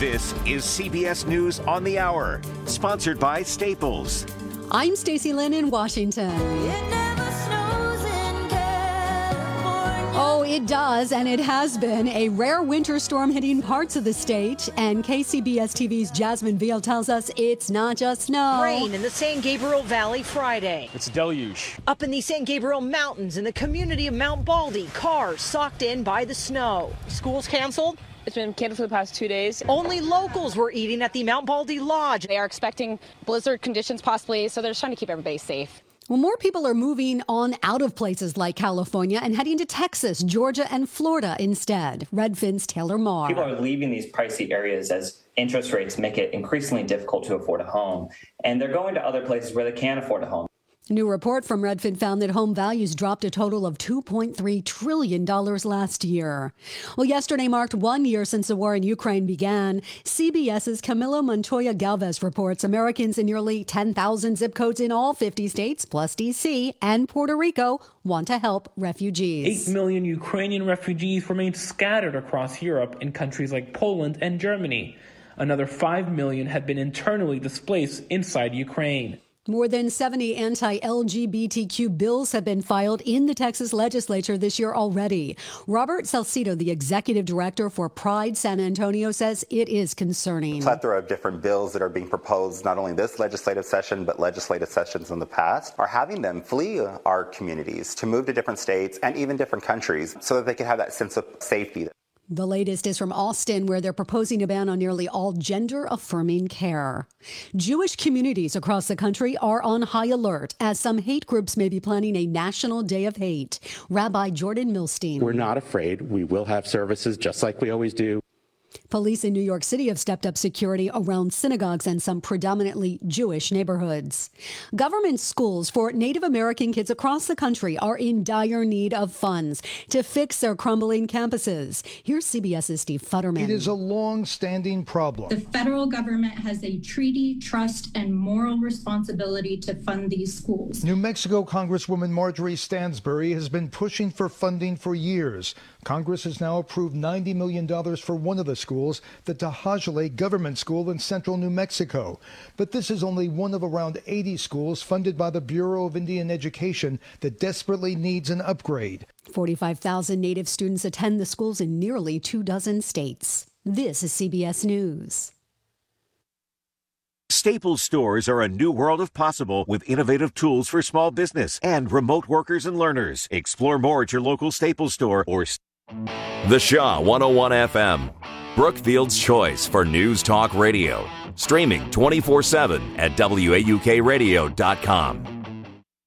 This is CBS News on the Hour, sponsored by Staples. I'm Stacey Lynn in Washington. It never snows in California. Oh, it does, and it has been a rare winter storm hitting parts of the state. And KCBS TV's Jasmine Veal tells us it's not just snow. Rain in the San Gabriel Valley Friday. It's a deluge. Up in the San Gabriel Mountains in the community of Mount Baldy, cars socked in by the snow. Schools canceled. It's been canceled for the past 2 days. Only locals were eating at the Mount Baldy Lodge. They are expecting blizzard conditions possibly, so they're just trying to keep everybody safe. Well, more people are moving on out of places like California and heading to Texas, Georgia, and Florida instead. Redfin's Taylor Marr. People are leaving these pricey areas as interest rates make it increasingly difficult to afford a home. And they're going to other places where they can afford a home. A new report from Redfin found that home values dropped a total of $2.3 trillion last year. Well, yesterday marked 1 year since the war in Ukraine began. CBS's Camilo Montoya Galvez reports Americans in nearly 10,000 zip codes in all 50 states, plus D.C. and Puerto Rico, want to help refugees. 8 million Ukrainian refugees remain scattered across Europe in countries like Poland and Germany. Another 5 million have been internally displaced inside Ukraine. More than 70 anti-LGBTQ bills have been filed in the Texas legislature this year already. Robert Salcido, the executive director for Pride San Antonio, says it is concerning. A plethora of different bills that are being proposed, not only this legislative session, but legislative sessions in the past, are having them flee our communities to move to different states and even different countries so that they can have that sense of safety. The latest is from Austin, where they're proposing a ban on nearly all gender-affirming care. Jewish communities across the country are on high alert as some hate groups may be planning a national day of hate. Rabbi Jordan Milstein. We're not afraid. We will have services just like we always do. Police in New York City have stepped up security around synagogues and some predominantly Jewish neighborhoods. Government schools for Native American kids across the country are in dire need of funds to fix their crumbling campuses. Here's CBS's Steve Futterman. It is a long-standing problem. The federal government has a treaty, trust, and moral responsibility to fund these schools. New Mexico Congresswoman Marjorie Stansbury has been pushing for funding for years. Congress has now approved $90 million for one of the schools, the Tajale Government School in central New Mexico. But this is only one of around 80 schools funded by the Bureau of Indian Education that desperately needs an upgrade. 45,000 Native students attend the schools in nearly 24 states. This is CBS News. Staples stores are a new world of possible with innovative tools for small business and remote workers and learners. Explore more at your local Staples store or... The Shaw 101 FM, Brookfield's choice for news talk radio. Streaming 24/7 at WAUKradio.com.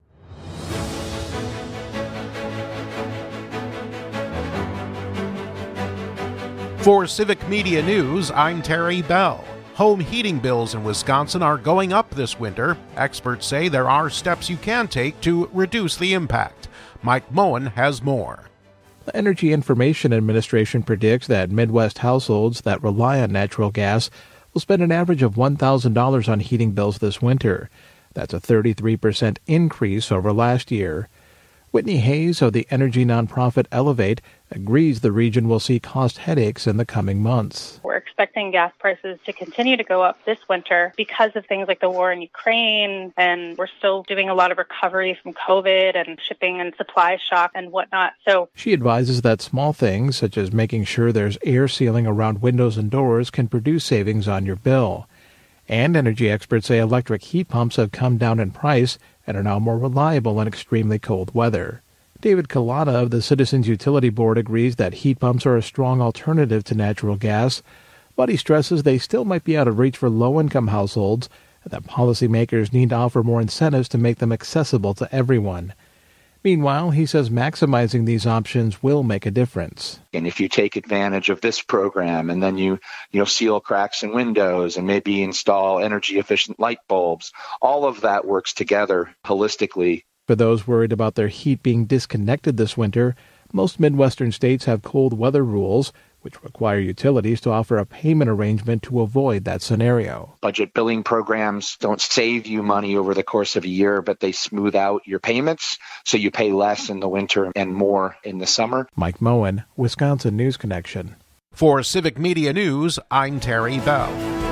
For Civic Media News, I'm Terry Bell. Home heating bills in Wisconsin are going up this winter. Experts say there are steps you can take to reduce the impact. Mike Moen has more. The Energy Information Administration predicts that Midwest households that rely on natural gas will spend an average of $1,000 on heating bills this winter. That's a 33% increase over last year. Whitney Hayes of the energy nonprofit Elevate agrees the region will see cost headaches in the coming months. We're expecting gas prices to continue to go up this winter because of things like the war in Ukraine, and we're still doing a lot of recovery from COVID and shipping and supply shock and whatnot. So she advises that small things, such as making sure there's air sealing around windows and doors, can produce savings on your bill. And energy experts say electric heat pumps have come down in price and are now more reliable in extremely cold weather. David Kalata of the Citizens Utility Board agrees that heat pumps are a strong alternative to natural gas, but he stresses they still might be out of reach for low-income households and that policymakers need to offer more incentives to make them accessible to everyone. Meanwhile, he says maximizing these options will make a difference. And if you take advantage of this program and then you seal cracks in windows and maybe install energy efficient light bulbs, all of that works together holistically. For those worried about their heat being disconnected this winter, most Midwestern states have cold weather rules, which require utilities to offer a payment arrangement to avoid that scenario. Budget billing programs don't save you money over the course of a year, but they smooth out your payments, so you pay less in the winter and more in the summer. Mike Moen, Wisconsin News Connection. For Civic Media News, I'm Terry Bell.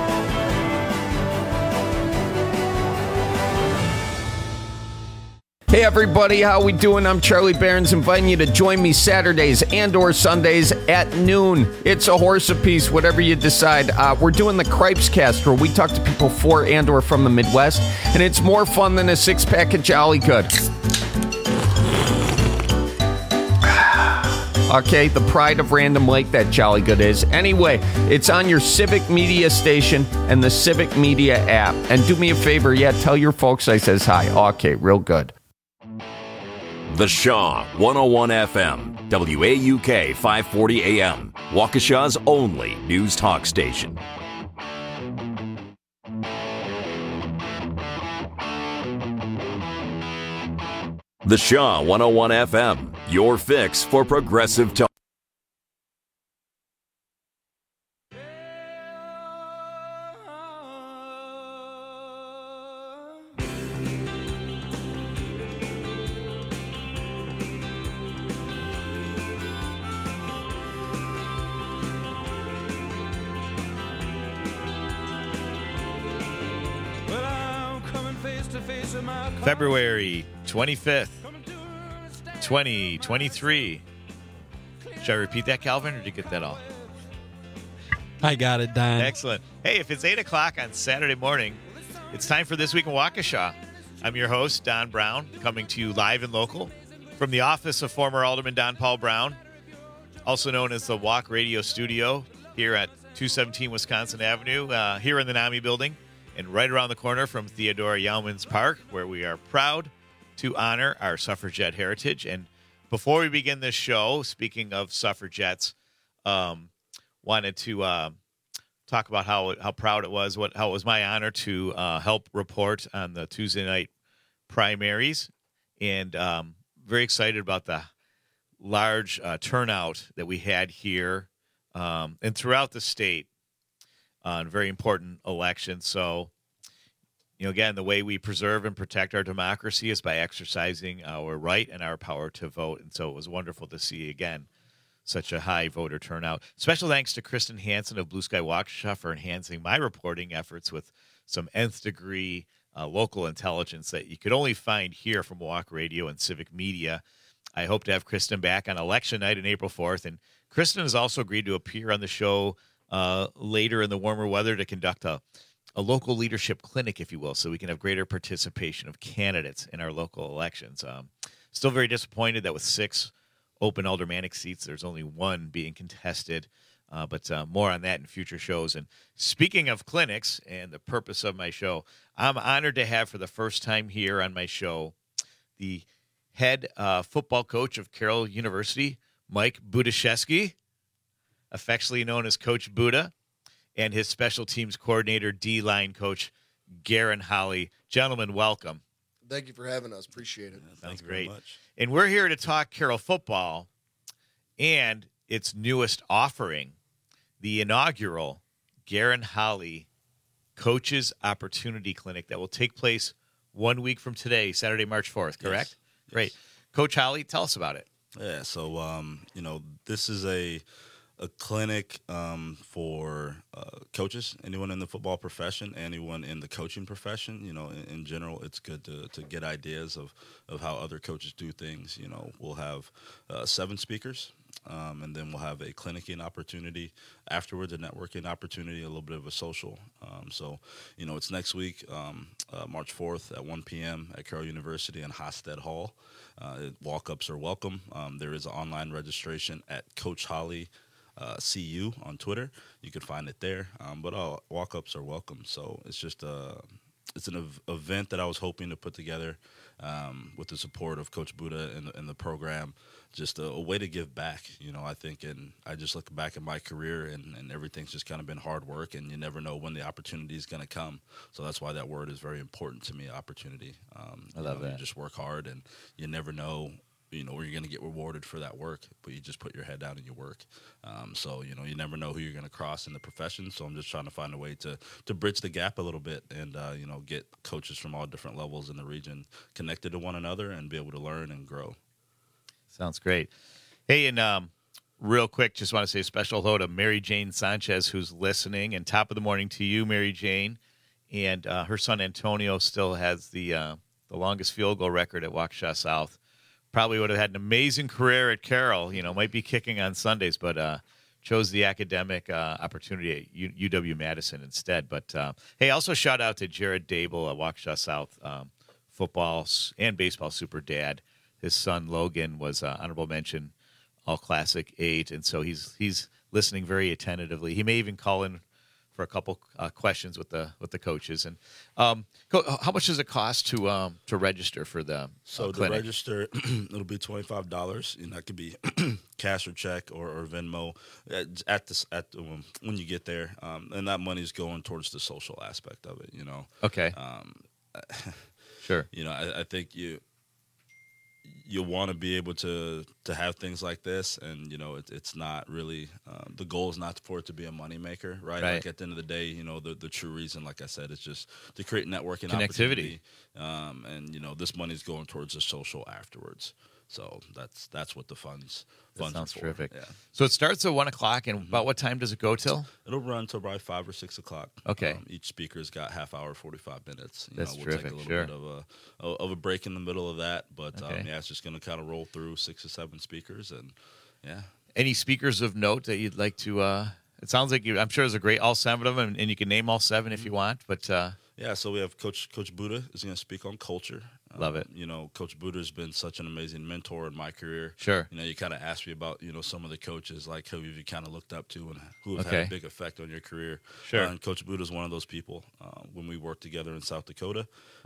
Hey everybody, how we doing? I'm Charlie Barons, inviting you to join me Saturdays and or Sundays at noon. It's a horse apiece, whatever you decide. We're doing the Cripes Cast, where we talk to people for and or from the Midwest, and it's more fun than a six-pack of Jolly Good. Okay, the pride of Random Lake, that Jolly Good is. Anyway, it's on your Civic Media station and the Civic Media app. And do me a favor, tell your folks I says hi. Okay, real good. The Shaw 101 FM, WAUK 540 AM, Waukesha's only news talk station. The Shaw 101 FM, your fix for progressive talk. February 25th, 2023. Should I repeat that, Calvin, or did you get that all? I got it, Don. Excellent. Hey, if it's 8 o'clock on Saturday morning, it's time for This Week in Waukesha. I'm your host, Don Brown, coming to you live and local from the office of former Alderman Don Paul Brown, also known as the Walk Radio Studio here at 217 Wisconsin Avenue, here in the NAMI building. And right around the corner from Theodora Yeomans Park, where we are proud to honor our suffragette heritage. And before we begin this show, speaking of suffragettes, wanted to talk about how proud it was, how it was my honor to help report on the Tuesday night primaries, and very excited about the large turnout that we had here and throughout the state on very important elections. So, again, the way we preserve and protect our democracy is by exercising our right and our power to vote. And so it was wonderful to see, again, such a high voter turnout. Special thanks to Kristen Hansen of Blue Sky Waukesha for enhancing my reporting efforts with some nth degree local intelligence that you could only find here from Walk Radio and Civic Media. I hope to have Kristen back on election night on April 4th. And Kristen has also agreed to appear on the show later in the warmer weather to conduct a local leadership clinic, if you will, so we can have greater participation of candidates in our local elections. Still very disappointed that with 6 open aldermanic seats, there's only 1 being contested, but more on that in future shows. And speaking of clinics and the purpose of my show, I'm honored to have for the first time here on my show the head football coach of Carroll University, Mike Budaszewski, affectionately known as Coach Buda, and his special teams coordinator, D-line coach, Garen Holly. Gentlemen, welcome. Thank you for having us. Appreciate it. Sounds great. And we're here to talk Carroll football and its newest offering, the inaugural Garen Holly Coaches Opportunity Clinic that will take place 1 week from today, Saturday, March 4th, correct? Yes. Great. Coach Holly, tell us about it. Yeah, so, this is a clinic for coaches, anyone in the football profession, anyone in the coaching profession. In general, it's good to get ideas of how other coaches do things. We'll have 7 speakers, and then we'll have a clinicking opportunity afterwards, a networking opportunity, a little bit of a social. It's next week, March 4th at 1 p.m. at Carroll University in Hosted Hall. Walk-ups are welcome. There is an online registration at Coach Holly CU on Twitter. You can find it there, but all walk-ups are welcome. So it's just it's an event that I was hoping to put together with the support of Coach Buda and the program, just a way to give back. I think, and I just look back at my career and everything's just kind of been hard work, and you never know when the opportunity is going to come. So that's why that word is very important to me, opportunity. I love that. You just work hard, and you never know where you're going to get rewarded for that work, but you just put your head down and you work. You never know who you're going to cross in the profession. So I'm just trying to find a way to bridge the gap a little bit and, get coaches from all different levels in the region connected to one another and be able to learn and grow. Sounds great. Hey, and real quick, just want to say a special hello to Mary Jane Sanchez, who's listening, and top of the morning to you, Mary Jane. And her son Antonio still has the longest field goal record at Waukesha South. Probably would have had an amazing career at Carroll. Might be kicking on Sundays, but chose the academic opportunity at UW Madison instead. But hey, also shout out to Jared Dable at Waukesha South, football and baseball super dad. His son Logan was honorable mention All Classic 8, and so he's listening very attentively. He may even call in for a couple questions with the coaches. And how much does it cost to register for the clinic? To register, it'll be $25. That could be cash or check or Venmo when you get there, and that money is going towards the social aspect of it. Okay. Sure. I think you want to be able to have things like this, and it's not really the goal is not for it to be a moneymaker, right? Like at the end of the day, the true reason, like I said, is just to create networking connectivity, and this money is going towards the social afterwards. So that's what the funds sounds are for. Terrific. Yeah. So it starts at 1:00, and about what time does it go till? It'll run till probably 5 or 6 o'clock. Okay. Each speaker's got half hour, 45 minutes. That's we'll terrific. Take a little bit of a break in the middle of that, but it's just going to kind of roll through 6 or 7 speakers, and yeah. Any speakers of note that you'd like to? It sounds like I'm sure there's a great all 7 of them, and you can name all 7 if you want. But yeah, so we have Coach Buddha is going to speak on culture. Love it. Coach Buddha has been such an amazing mentor in my career. Sure. You kind of asked me about, some of the coaches, like who you kind of looked up to and who have had a big effect on your career. Sure. And Coach Buddha is one of those people. When we worked together in South Dakota,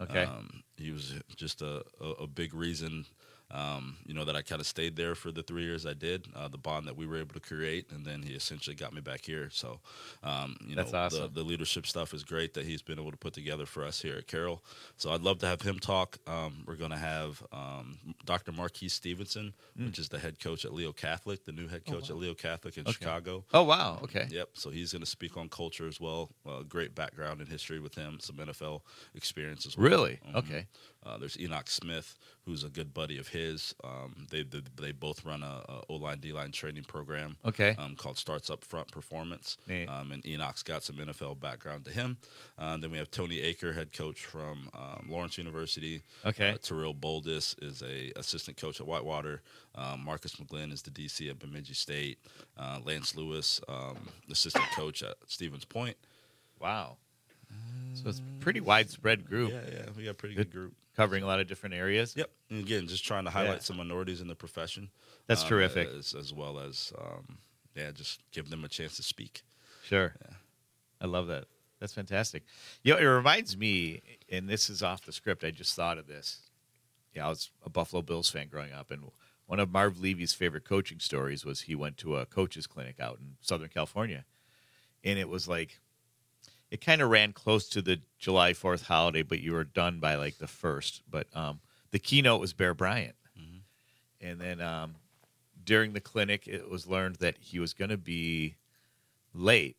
he was just a big reason, that I kind of stayed there for the 3 years I did, the bond that we were able to create, and then he essentially got me back here. So, that's awesome. The leadership stuff is great that he's been able to put together for us here at Carroll. So I'd love to have him talk. We're going to have Dr. Marquise Stevenson, which is the head coach at Leo Catholic, the new head coach at Leo Catholic in Chicago. Oh, wow. Okay. Yep. So he's going to speak on culture as well. Great background in history with him, some NFL experience as well. Really? Okay. There's Enoch Smith, who's a good buddy of his. They both run a O-line, D-line training program called Starts Up Front Performance. And Enoch's got some NFL background to him. Then we have Tony Aker, head coach from Lawrence University. Okay. Terrell Boldis is a assistant coach at Whitewater. Marcus McGlynn is the DC at Bemidji State. Lance Lewis, assistant coach at Stevens Point. Wow. So it's a pretty widespread group. Yeah, we got a pretty good group. Covering a lot of different areas. Yep. And again, just trying to highlight some minorities in the profession. That's terrific. As well as, just give them a chance to speak. Sure. Yeah. I love that. That's fantastic. It reminds me, and this is off the script, I just thought of this. I was a Buffalo Bills fan growing up, and one of Marv Levy's favorite coaching stories was he went to a coach's clinic out in Southern California, and it was like, it kind of ran close to the July 4th holiday, but you were done by like the 1st. But the keynote was Bear Bryant. Mm-hmm. And then during the clinic, it was learned that he was going to be late,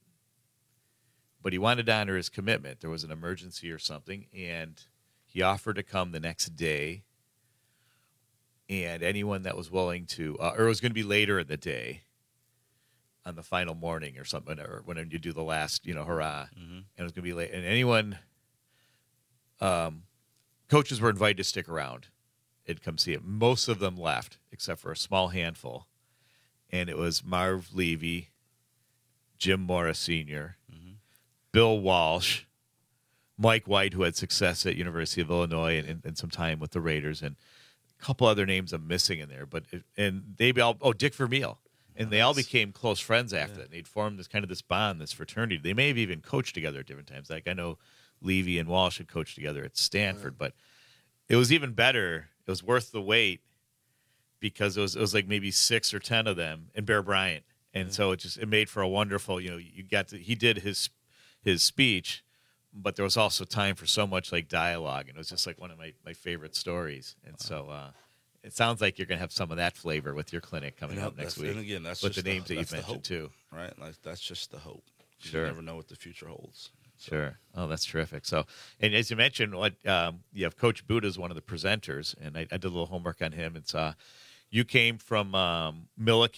but he wanted to honor his commitment. There was an emergency or something, and he offered to come the next day. And anyone that was willing to, or it was going to be later in the day, on the final morning or something, or when you do the last, hurrah, and it was going to be late. And anyone, coaches were invited to stick around and come see it. Most of them left, except for a small handful. And it was Marv Levy, Jim Morris Sr., Bill Walsh, Mike White, who had success at University of Illinois and some time with the Raiders, and a couple other names I'm missing in there. But Dick Vermeil. And they all became close friends after that. They'd formed this bond, this fraternity. They may have even coached together at different times. Like I know Levy and Walsh had coached together at Stanford, but it was even better. It was worth the wait because it was like maybe 6 or 10 of them and Bear Bryant. And so it made for a wonderful, he did his speech, but there was also time for so much like dialogue. And it was just like one of my favorite stories. And so, it sounds like you're going to have some of that flavor with your clinic coming up next week. And again, that's with just the names that you've mentioned hope, too. Right? Like that's just the hope. Sure. You never know what the future holds. So. Sure. Oh, that's terrific. So, and as you mentioned, you have Coach Buddha as one of the presenters, and I did a little homework on him. It's you came from Milliken,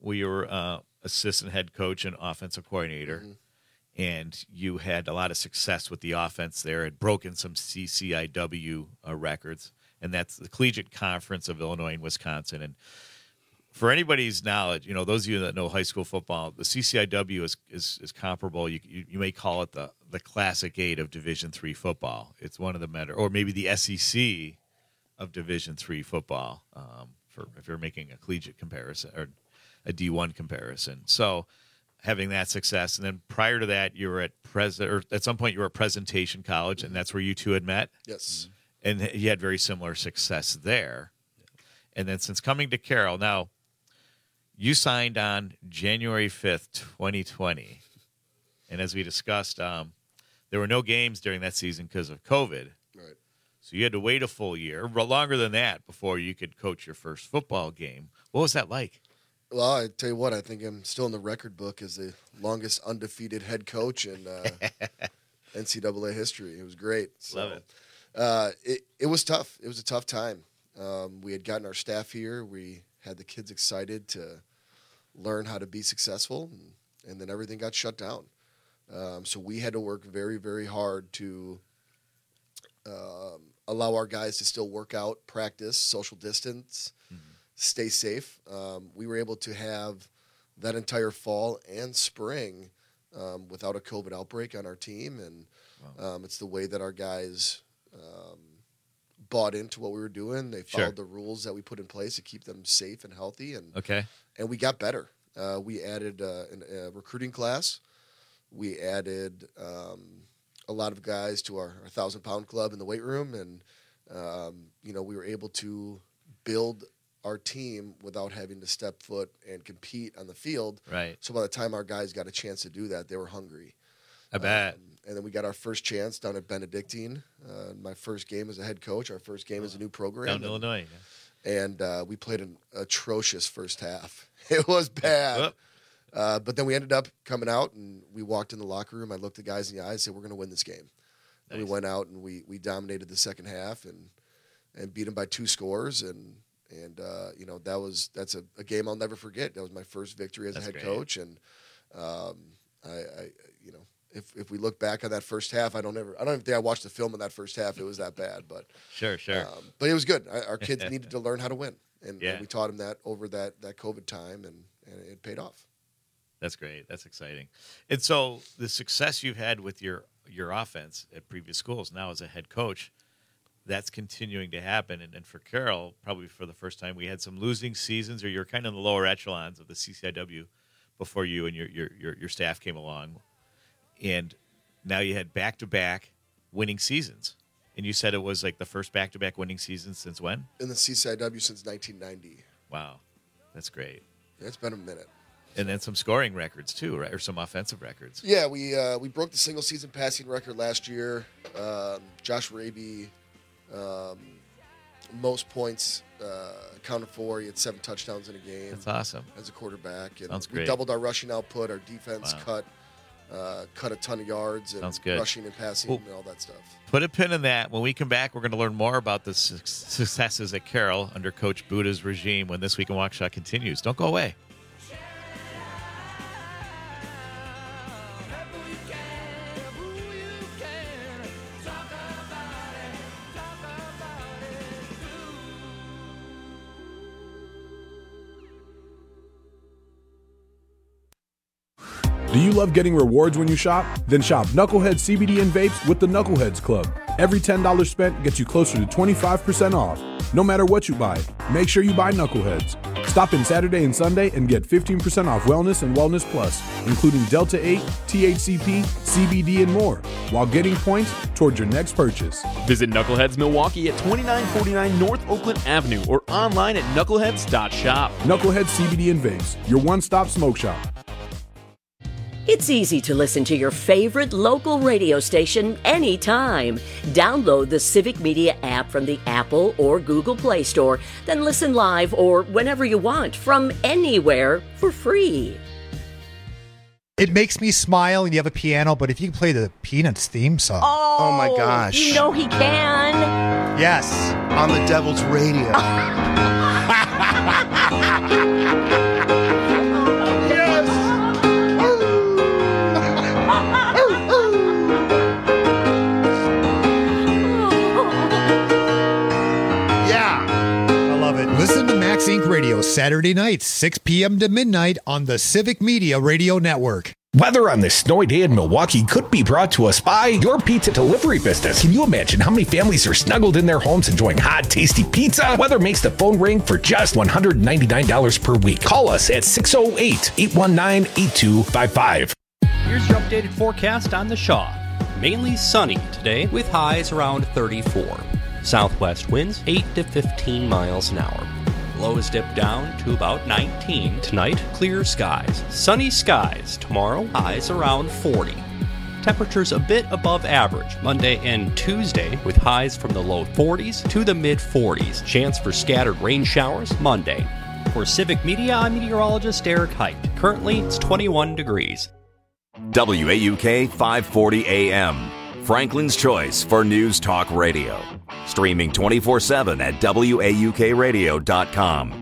where you were assistant head coach and offensive coordinator, and you had a lot of success with the offense there. Had broken some CCIW records, and that's the Collegiate Conference of Illinois and Wisconsin. And for anybody's knowledge, those of you that know high school football, the CCIW is comparable. You may call it the Classic 8 of Division III football. It's one of the better, or maybe the SEC of Division III football, for if you're making a collegiate comparison or a D1 comparison. So having that success, and then prior to that, you were at some point you were at Presentation College, and that's where you two had met. Yes, and you had very similar success there. And then since coming to Carroll, now you signed on January 5th, 2020, and as we discussed, there were no games during that season because of COVID. Right. So you had to wait a full year, longer than that, before you could coach your first football game. What was that like? Well, I tell you what, I think I'm still in the record book as the longest undefeated head coach in NCAA history. It was great. Love it. It was tough. It was a tough time. We had gotten our staff here. We had the kids excited to learn how to be successful, and then everything got shut down. So we had to work very, very hard to allow our guys to still work out, practice, social distance, stay safe. We were able to have that entire fall and spring without a COVID outbreak on our team, and it's the way that our guys bought into what we were doing. They followed the rules that we put in place to keep them safe and healthy, and we got better. We added a recruiting class. We added a lot of guys to our 1,000-pound club in the weight room, and we were able to build our team without having to step foot and compete on the field. Right. So by the time our guys got a chance to do that, they were hungry. I bet. And then we got our first chance down at Benedictine. My first game as a head coach. Our first game as a new program. Down in Illinois. And we played an atrocious first half. It was bad. But then we ended up coming out, and we walked in the locker room. I looked the guys in the eyes and said, we're going to win this game. Nice. And we went out, and we dominated the second half and beat them by 2 scores. And that's a game I'll never forget. That was my first victory as a head coach. And if we look back on that first half, I don't even think I watched the film of that first half. It was that bad, but sure. But it was good. Our kids needed to learn how to win, and we taught them that over that COVID time, and it paid off. That's great. That's exciting. And so the success you've had with your offense at previous schools, now as a head coach, that's continuing to happen. And for Carroll, probably for the first time, we had some losing seasons, or you're kind of in the lower echelons of the CCIW before you and your staff came along. And now you had back-to-back winning seasons. And you said it was like the first back-to-back winning season since when? In the CCIW since 1990. Wow. That's great. Yeah, it's been a minute. And then some scoring records too, right? Or some offensive records. Yeah, we broke the single-season passing record last year. Josh Raby, most points accounted for. He had 7 touchdowns in a game. That's awesome. As a quarterback. And Sounds great. We doubled our rushing output. Our defense cut a ton of yards and rushing and passing and all that stuff. Put a pin in that. When we come back, we're going to learn more about the successes at Carroll under Coach Buda's regime when This Week in Waukesha continues. Don't go away. Do you love getting rewards when you shop? Then shop Knucklehead CBD and vapes with the Knuckleheads Club. Every $10 spent gets you closer to 25% off. No matter what you buy, make sure you buy Knuckleheads. Stop in Saturday and Sunday and get 15% off Wellness and Wellness Plus, including Delta 8, THCP, CBD, and more, while getting points towards your next purchase. Visit Knuckleheads Milwaukee at 2949 North Oakland Avenue or online at knuckleheads.shop. Knuckleheads CBD and vapes, your one-stop smoke shop. It's easy to listen to your favorite local radio station anytime. Download the Civic Media app from the Apple or Google Play Store, then listen live or whenever you want from anywhere for free. It makes me smile and you have a piano, but if you can play the Peanuts theme song. Oh my gosh. You know he can. Yes, on the Devil's Radio. Saturday nights, 6 p.m. to midnight on the Civic Media Radio Network. Weather on this snowy day in Milwaukee could be brought to us by your pizza delivery business. Can you imagine how many families are snuggled in their homes enjoying hot, tasty pizza? Weather makes the phone ring for just $199 per week. Call us at 608-819-8255. Here's your updated forecast on the Shaw. Mainly sunny today with highs around 34. Southwest winds 8 to 15 miles an hour. Lows dip down to about 19. Tonight, clear skies. Sunny skies. Tomorrow, highs around 40. Temperatures a bit above average Monday and Tuesday with highs from the low 40s to the mid 40s. Chance for scattered rain showers Monday. For Civic Media, I'm meteorologist Derek Height. Currently, it's 21 degrees. WAUK 540 AM, Franklin's choice for News Talk Radio. Streaming 24/7 at WAUKradio.com.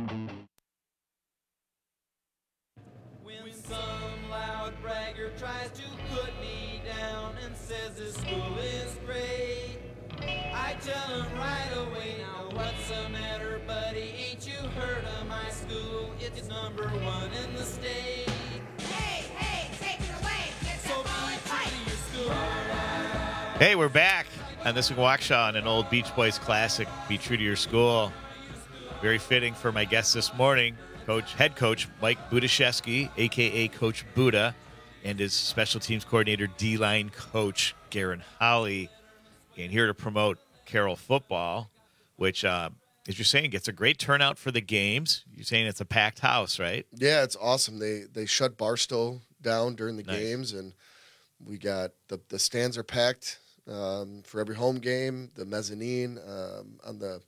Hey, we're back on This Week in Waukesha on an old Beach Boys classic, Be True to Your School. Very fitting for my guest this morning, head coach Mike Budaszewski, a.k.a. Coach Buda, and his special teams coordinator, D-line coach Garen Holly. And here to promote Carroll football, which, as you're saying, gets a great turnout for the games. You're saying it's a packed house, right? Yeah, it's awesome. They shut Barstow down during the games, and we got the stands are packed. For every home game, the mezzanine on the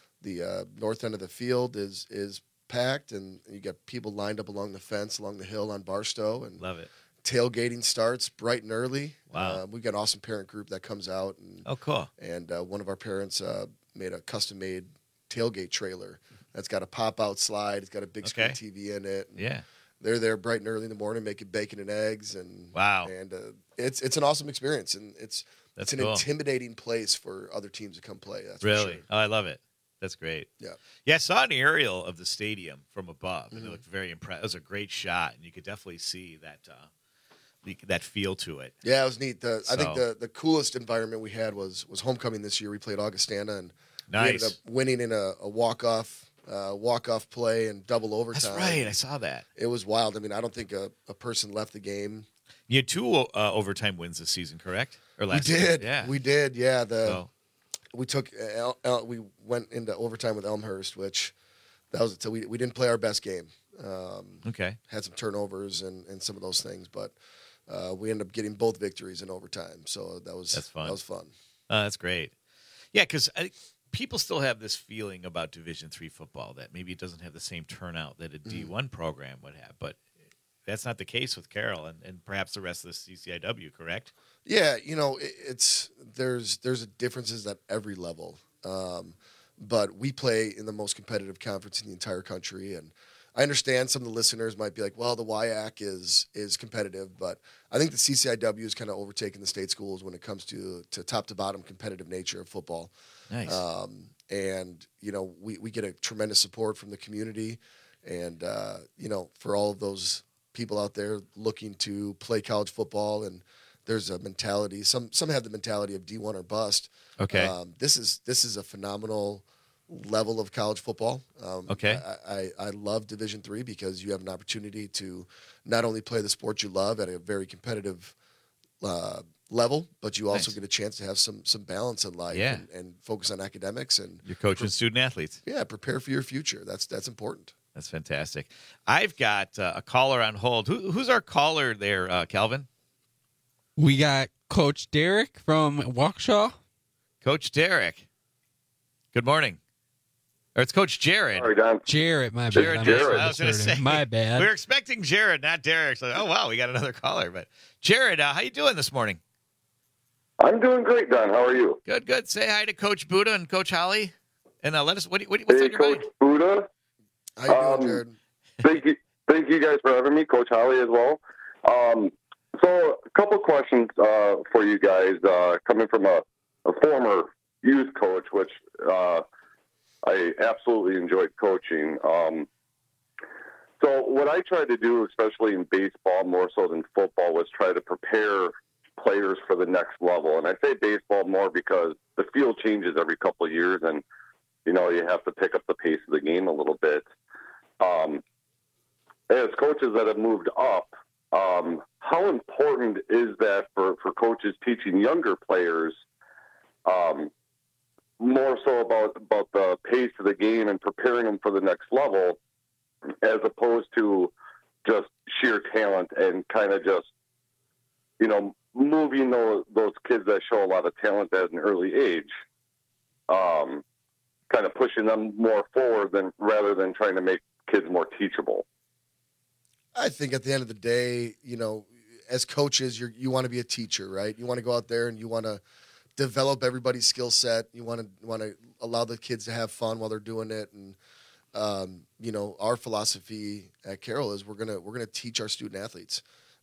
north end of the field is packed, and you got people lined up along the fence, along the hill on Barstow. And love it. Tailgating starts bright and early. Wow. We've got an awesome parent group that comes out. And, oh, cool. And one of our parents made a custom-made tailgate trailer that's got a pop-out slide. It's got a big screen TV in it. Yeah. They're there bright and early in the morning making bacon and eggs. And wow. And it's an awesome experience, and it's an cool. intimidating place for other teams to come play. That's really? For sure. Oh, I love it. That's great. Yeah. Yeah, I saw an aerial of the stadium from above, and it looked very impressive. It was a great shot, and you could definitely see that feel to it. Yeah, it was neat. I think the coolest environment we had was homecoming this year. We played Augustana, and we ended up winning in a walk-off play and double overtime. That's right. I saw that. It was wild. I mean, I don't think a person left the game. You had 2 overtime wins this season, correct? Or last we did. Year? Yeah. We did. Yeah. We took we went into overtime with Elmhurst, which that was we didn't play our best game. Had some turnovers and some of those things, but we ended up getting both victories in overtime. So that's fun. That was fun. That's great. Yeah, because people still have this feeling about Division III football that maybe it doesn't have the same turnout that a D1 program would have, but that's not the case with Carroll and perhaps the rest of the CCIW, correct? Yeah, there's differences at every level, but we play in the most competitive conference in the entire country, and I understand some of the listeners might be like, well, the WIAC is competitive, but I think the CCIW is kind of overtaken the state schools when it comes to top to bottom competitive nature of football. Nice. And we get a tremendous support from the community, and for all of those people out there looking to play college football, and there's a mentality. Some have the mentality of D1 or bust. Okay. This is a phenomenal level of college football. I love Division III because you have an opportunity to not only play the sport you love at a very competitive level, but you also get a chance to have some balance in life and focus on academics and you're coaching student athletes. Yeah, prepare for your future. That's important. That's fantastic. I've got a caller on hold. Who's our caller there, Calvin? We got Coach Derek from Waukesha. Coach Derek. Good morning. Or it's Coach Jared. Sorry, Don. Jared, my bad. Jared. I was going to say. My bad. We were expecting Jared, not Derek. So, oh, wow, we got another caller. But Jared, how you doing this morning? I'm doing great, Don. How are you? Good. Say hi to Coach Buda and Coach Holly. And let us, what's on your Coach mind? Buda. How you doing, Jared? Thank you guys for having me, Coach Holly as well. So a couple questions for you guys, coming from a former youth coach, which I absolutely enjoyed coaching. So what I try to do, especially in baseball more so than football, was try to prepare players for the next level. And I say baseball more because the field changes every couple of years, and you have to pick up the pace of the game a little bit. As coaches that have moved up, how important is that for coaches teaching younger players more so about the pace of the game and preparing them for the next level, as opposed to just sheer talent and kind of just, moving those kids that show a lot of talent at an early age, kind of pushing them more forward rather than trying to make kids more teachable? I think at the end of the day, as coaches, you want to be a teacher, right? You want to go out there and you want to develop everybody's skill set. You want to allow the kids to have fun while they're doing it. And our philosophy at Carroll is we're gonna teach our student athletes.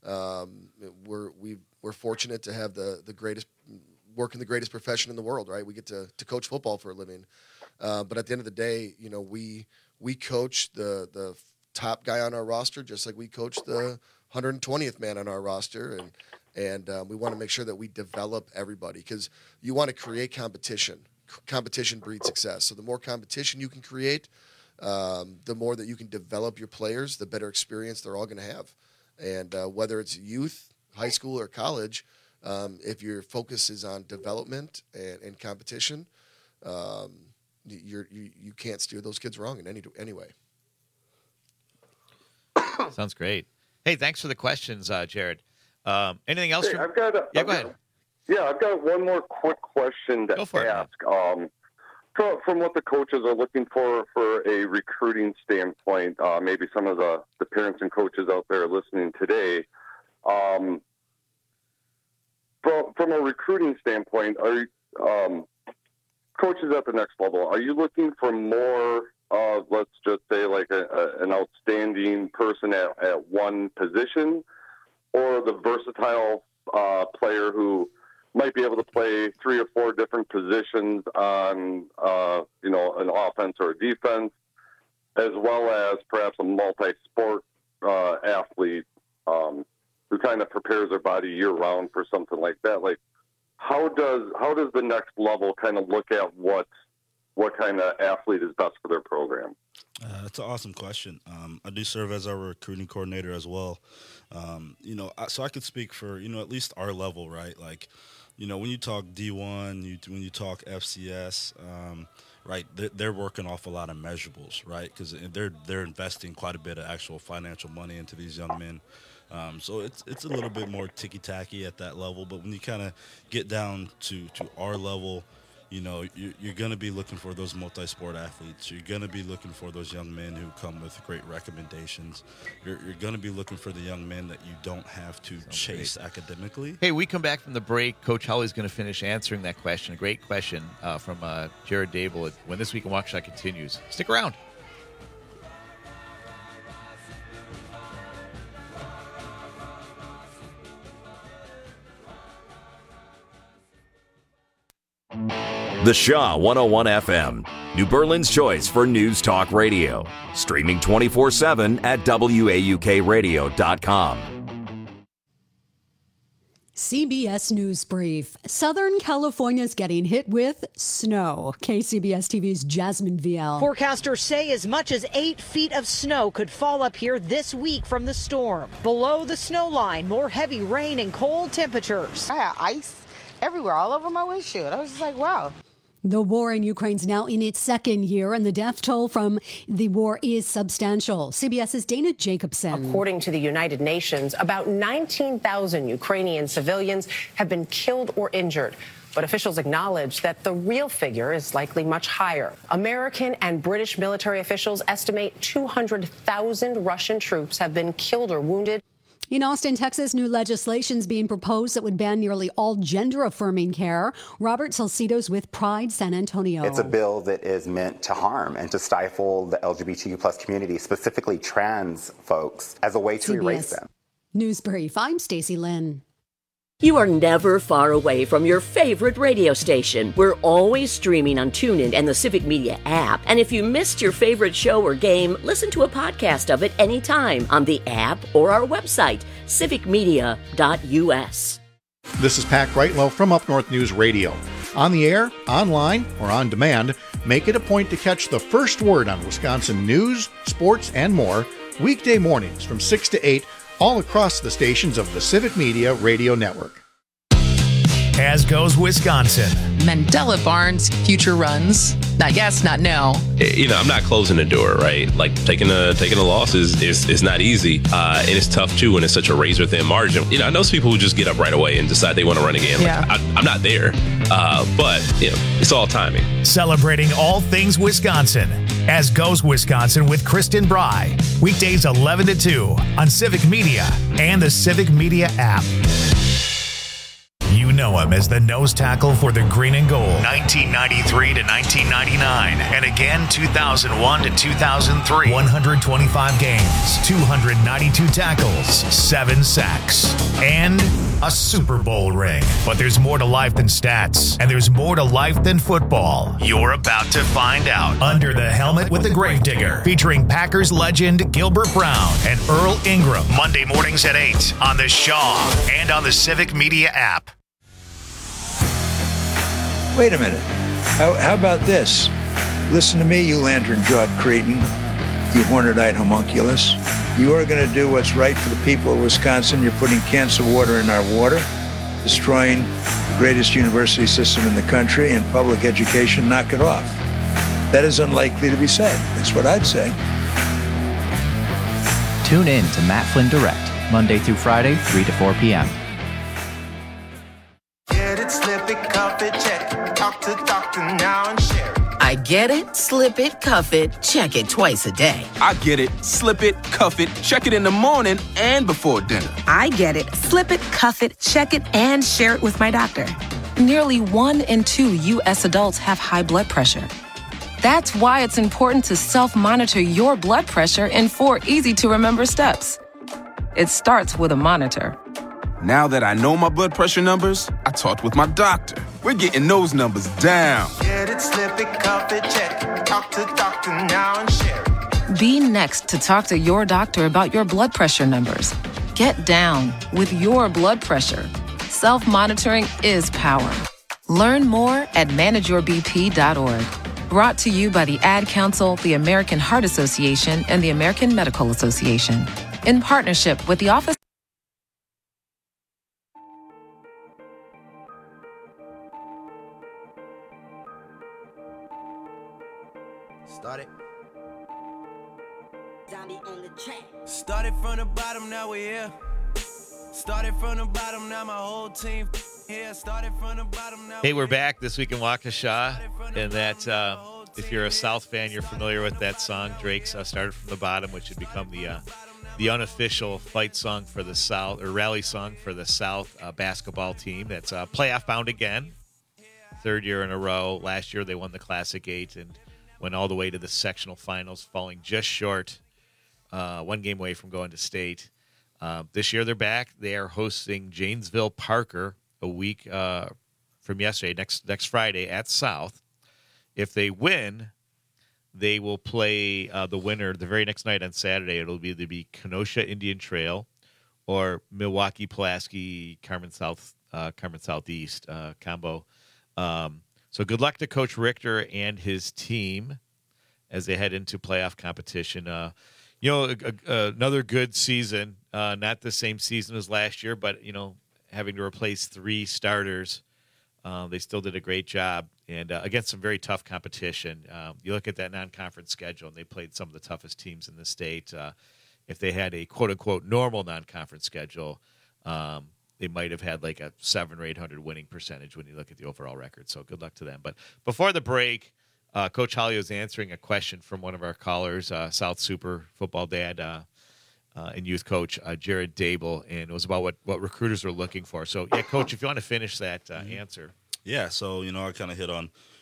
We're fortunate to have the greatest, work in the greatest profession in the world, right? We get to coach football for a living. But at the end of the day, we coach the top guy on our roster just like we coach the 120th man on our roster, and we want to make sure that we develop everybody, because you want to create competition. Competition breeds success. So the more competition you can create, the more that you can develop your players, the better experience they're all going to have. And whether it's youth, high school, or college, if your focus is on development and competition, you can't steer those kids wrong in any way. Sounds great. Hey, thanks for the questions, Jared. Anything else? Hey, go ahead. I've got one more quick question to ask. From what the coaches are looking for a recruiting standpoint, maybe some of the parents and coaches out there listening today, from a recruiting standpoint, are coaches at the next level, are you looking for more of, let's just say, like an outstanding person at one position, or the versatile player who might be able to play 3 or 4 different positions on, an offense or a defense, as well as perhaps a multi-sport athlete who kind of prepares their body year-round for something like that? Like, how does the next level kind of look at what kind of athlete is best for their program? That's an awesome question. I do serve as our recruiting coordinator as well. So I could speak for, at least our level, right? Like, when you talk D1, when you talk FCS, right, they're working off a lot of measurables, right? Because they're investing quite a bit of actual financial money into these young men. So it's a little bit more ticky-tacky at that level. But when you kind of get down to our level, you're going to be looking for those multi-sport athletes. You're going to be looking for those young men who come with great recommendations. You're going to be looking for the young men that you don't have to chase academically. Hey, we come back from the break. Coach Holly's going to finish answering that question. A great question from Jared Dable when This Week in Waukesha continues. Stick around. The Shaw 101 FM, New Berlin's choice for news talk radio. Streaming 24/7 at WAUKradio.com. CBS News Brief. Southern California's getting hit with snow. KCBS TV's Jasmine Viel. Forecasters say as much as 8 feet of snow could fall up here this week from the storm. Below the snow line, more heavy rain and cold temperatures. I had ice everywhere, all over my windshield. I was just like, wow. The war in Ukraine's now in its second year, and the death toll from the war is substantial. CBS's Dana Jacobson. According to the United Nations, about 19,000 Ukrainian civilians have been killed or injured. But officials acknowledge that the real figure is likely much higher. American and British military officials estimate 200,000 Russian troops have been killed or wounded. In Austin, Texas, new legislation is being proposed that would ban nearly all gender-affirming care. Robert Salcido's with Pride San Antonio. It's a bill that is meant to harm and to stifle the LGBTQ plus community, specifically trans folks, as a way to erase them. News Brief. I'm Stacey Lynn. You are never far away from your favorite radio station. We're always streaming on TuneIn and the Civic Media app. And if you missed your favorite show or game, listen to a podcast of it anytime on the app or our website, civicmedia.us. This is Pat Greitlow from Up North News Radio. On the air, online, or on demand, make it a point to catch the first word on Wisconsin news, sports, and more weekday mornings from 6 to 8 all across the stations of the Civic Media Radio Network. As goes Wisconsin. Mandela Barnes, future runs. Not yes, not no. I'm not closing the door, right? Like taking a loss is not easy, and it's tough too when it's such a razor thin margin. I know some people who just get up right away and decide they want to run again. Yeah. Like, I'm not there, but it's all timing. Celebrating all things Wisconsin. As goes Wisconsin with Kristen Bry. Weekdays 11 to 2 on Civic Media and the Civic Media app. You know him as the nose tackle for the Green and Gold, 1993 to 1999, and again 2001 to 2003. 125 games, 292 tackles, 7 sacks, and a Super Bowl ring. But there's more to life than stats, and there's more to life than football. You're about to find out. Under the Helmet with the Gravedigger, featuring Packers legend Gilbert Brown and Earl Ingram. Monday mornings at 8 on the Shaw and on the Civic Media app. Wait a minute. How about this? Listen to me, you lantern-jawed cretin, you horned-eyed homunculus. You are going to do what's right for the people of Wisconsin. You're putting cancer water in our water, destroying the greatest university system in the country and public education. Knock it off. That is unlikely to be said. That's what I'd say. Tune in to Matt Flynn Direct, Monday through Friday, 3 to 4 p.m. Get it, slip it, cuff it, check it. Talk to doctor now and share it. I get it, slip it, cuff it, check it twice a day. I get it, slip it, cuff it, check it in the morning and before dinner. I get it, slip it, cuff it, check it, and share it with my doctor. Nearly 1 in 2 U.S. adults have high blood pressure. That's why it's important to self-monitor your blood pressure in 4 easy-to-remember steps. It starts with a monitor. Now that I know my blood pressure numbers, I talked with my doctor. We're getting those numbers down. Get it, slip it, cuff it, check it. Talk to doctor now and share it. Be next to talk to your doctor about your blood pressure numbers. Get down with your blood pressure. Self-monitoring is power. Learn more at manageyourbp.org. Brought to you by the Ad Council, the American Heart Association, and the American Medical Association. In partnership with the Office. Started. Started from the bottom, now we're here. Started from the bottom, now my whole team here. Started from the bottom, now. Hey, we're back this week in Waukesha, and that if you're a South fan, you're familiar with that song, Drake's "Started from the Bottom," which had become the unofficial fight song for the South, or rally song for the South basketball team. That's playoff bound again, 3rd year in a row. Last year they won the Classic 8 and went all the way to the sectional finals, falling just short, 1 game away from going to state. This year they're back. They are hosting Janesville Parker a week from yesterday, next Friday at South. If they win, they will play the winner the very next night on Saturday. It'll either be Kenosha Indian Trail or Milwaukee Pulaski Carmen Southeast combo. So good luck to Coach Richter and his team as they head into playoff competition. Another good season, not the same season as last year, but, having to replace 3 starters, they still did a great job. And against some very tough competition. You look at that non-conference schedule, and they played some of the toughest teams in the state. If they had a quote-unquote normal non-conference schedule, they might have had like a 700 or 800 winning percentage when you look at the overall record. So good luck to them. But before the break, Coach Holly was answering a question from one of our callers, South Super football dad and youth coach, Jared Dable, and it was about what recruiters are looking for. So, yeah, Coach, if you want to finish that answer. Yeah, so, I kind of hit on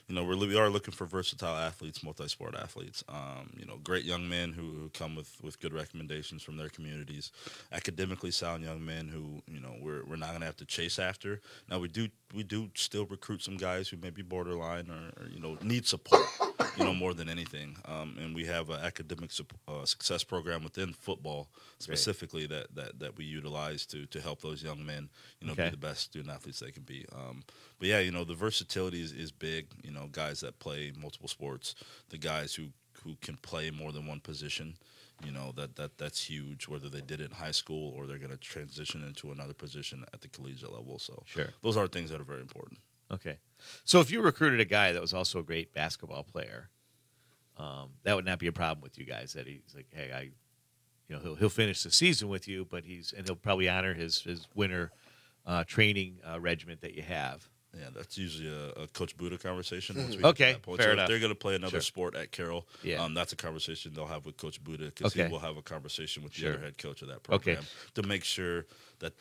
we are looking for versatile athletes, multi-sport athletes. Great young men who come with good recommendations from their communities, academically sound young men who we're not going to have to chase after. Now we do still recruit some guys who may be borderline or need support, more than anything. And we have an academic success program within football specifically that we utilize to help those young men, be the best student athletes they can be. But yeah, the versatility is big. Guys that play multiple sports, the guys who can play more than one position, that's huge, whether they did it in high school or they're going to transition into another position at the collegiate level. So those are things that are very important. Okay. So if you recruited a guy that was also a great basketball player, that would not be a problem with you guys, that he's like, hey, he'll finish the season with you, but he'll probably honor his winter training regiment that you have. Yeah, that's usually a Coach Buddha conversation. Once we get to that point. Fair so enough. If they're going to play another sport at Carroll, Yeah. That's a conversation they'll have with Coach Buddha, because he will have a conversation with the other head coach of that Okay. program to make sure that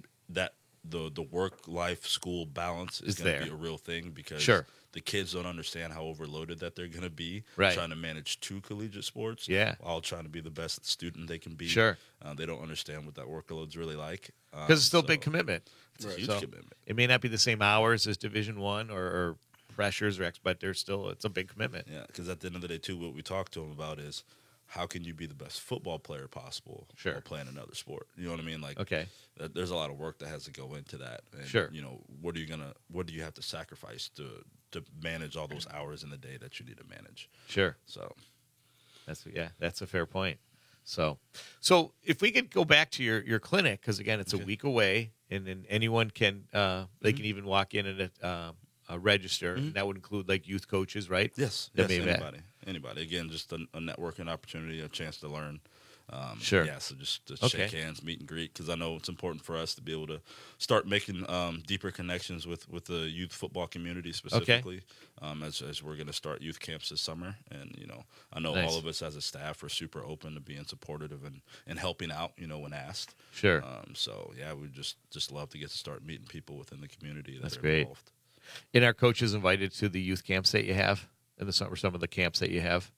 the work-life school balance is going to be a real thing, because the kids don't understand how overloaded that they're going to be trying to manage 2 collegiate sports while trying to be the best student they can be. They don't understand what that workload's really like. Because it's still a big commitment. It's a huge commitment. It may not be the same hours as Division I or pressures or but it's a big commitment. Yeah, because at the end of the day, too, what we talk to them about is how can you be the best football player possible while playing another sport? You know what I mean? Like, there's a lot of work that has to go into that. And, what do you have to sacrifice to manage all those hours in the day that you need to manage? So that's a fair point. So if we could go back to your clinic, because again, it's a week away, and then anyone can they can even walk in and register. And that would include like youth coaches, right? Yes, anybody. Again, just a networking opportunity, a chance to learn. Yeah, so just to shake hands, meet and greet, because I know it's important for us to be able to start making deeper connections with the youth football community specifically, as we're going to start youth camps this summer. And, I know all of us as a staff are super open to being supportive and helping out, when asked. So, yeah, we just love to get to start meeting people within the community that are involved. And are coaches invited to the youth camps that you have in the summer, some of the camps that you have?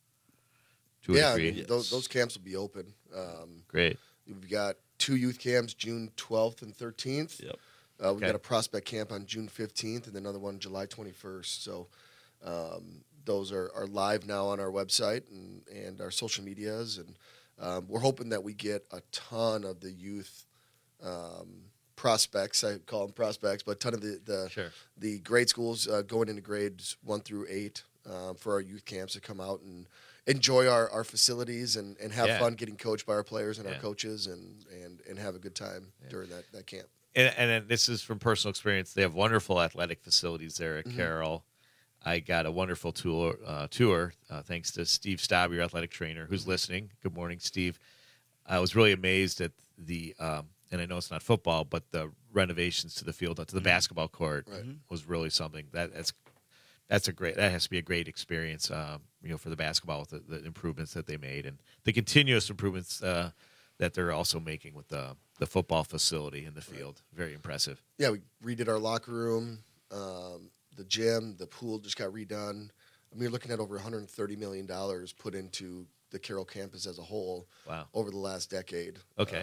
Those camps will be open. Great. We've got 2 youth camps, June 12th and 13th. Yep. We've got a prospect camp on June 15th and another one July 21st. So those are live now on our website and our social medias. And we're hoping that we get a ton of the youth prospects. I call them prospects, but a ton of the grade schools going into grades 1 through 8 for our youth camps to come out and enjoy our facilities and have fun getting coached by our players and our coaches and have a good time during that camp. And this is from personal experience. They have wonderful athletic facilities there at Carroll. I got a wonderful tour thanks to Steve Staub, your athletic trainer, who's listening. Good morning, Steve. I was really amazed at the and I know it's not football, but the renovations to the field, to the basketball court was really something. That has to be a great experience, for the basketball with the improvements that they made and the continuous improvements that they're also making with the football facility in the field. Very impressive. Yeah, we redid our locker room, the gym, the pool just got redone. I mean, you're looking at over $130 million put into the Carroll campus as a whole over the last decade.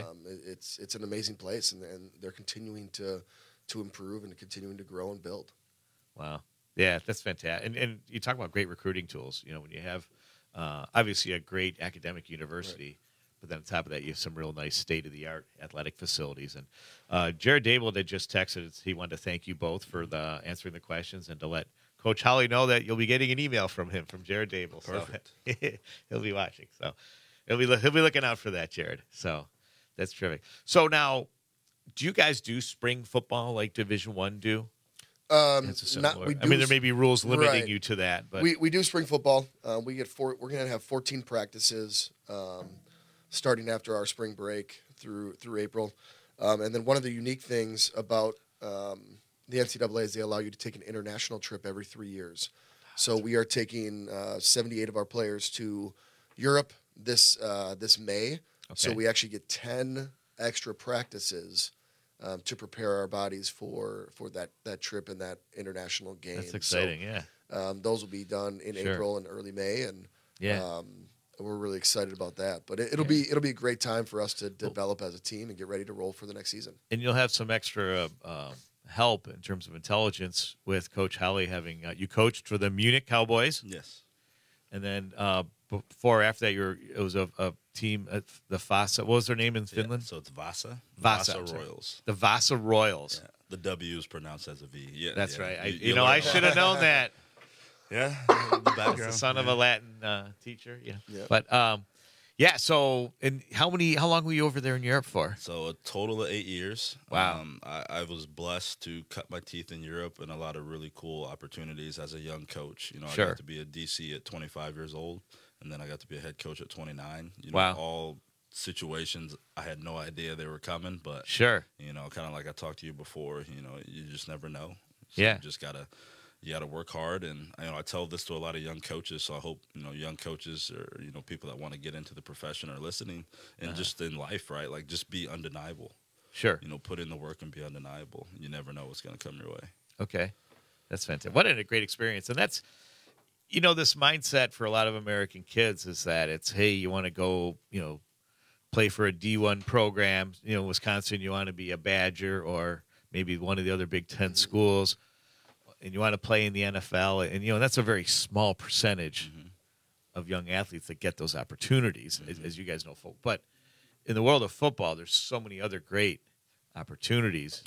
It's an amazing place, and they're continuing to improve and continuing to grow and build. Wow. Yeah, that's fantastic. And you talk about great recruiting tools. When you have obviously a great academic university, but then on top of that, you have some real nice state-of-the-art athletic facilities. And Jared Dable that just texted, he wanted to thank you both for answering the questions and to let Coach Holly know that you'll be getting an email from him, from Jared Dable. Perfect. So he'll be watching. So he'll be looking out for that, Jared. So that's terrific. So now, do you guys do spring football like Division I do? There may be rules limiting you to that, but we do spring football. We get we're going to have 14 practices starting after our spring break through April, and then one of the unique things about the NCAA is they allow you to take an international trip every 3 years. So we are taking 78 of our players to Europe this May. Okay. So we actually get 10 extra practices to prepare our bodies for that trip and that international game. That's exciting, Those will be done in April and early May, and we're really excited about that. But it'll be a great time for us to develop as a team and get ready to roll for the next season. And you'll have some extra help in terms of intelligence with Coach Holly having you coached for the Munich Cowboys. Yes. And then before, after that, it was a team at the Vasa. What was their name in Finland? So it's Vasa. Vasa Royals. The Vasa Royals. Yeah. The W is pronounced as a V. Yeah, that's right. I should have known that. Yeah, the son of a Latin teacher. Yeah. But so and how long were you over there in Europe for? So a total of 8 years. Wow. I was blessed to cut my teeth in Europe and a lot of really cool opportunities as a young coach. I got to be a DC at 25 years old, and then I got to be a head coach at 29. All situations I had no idea they were coming, but kind of like I talked to you before, you just never know. So you just gotta work hard, and I tell this to a lot of young coaches, so I hope young coaches or people that want to get into the profession are listening, and just in life, right? Like, just be undeniable. Sure. Put in the work and be undeniable. You never know what's going to come your way. Okay, that's fantastic. What a great experience, and that's this mindset for a lot of American kids is that it's, hey, you want to go play for a D1 program, Wisconsin, you want to be a Badger or maybe one of the other Big Ten schools, and you want to play in the NFL. And, that's a very small percentage of young athletes that get those opportunities, as you guys know. But in the world of football, there's so many other great opportunities,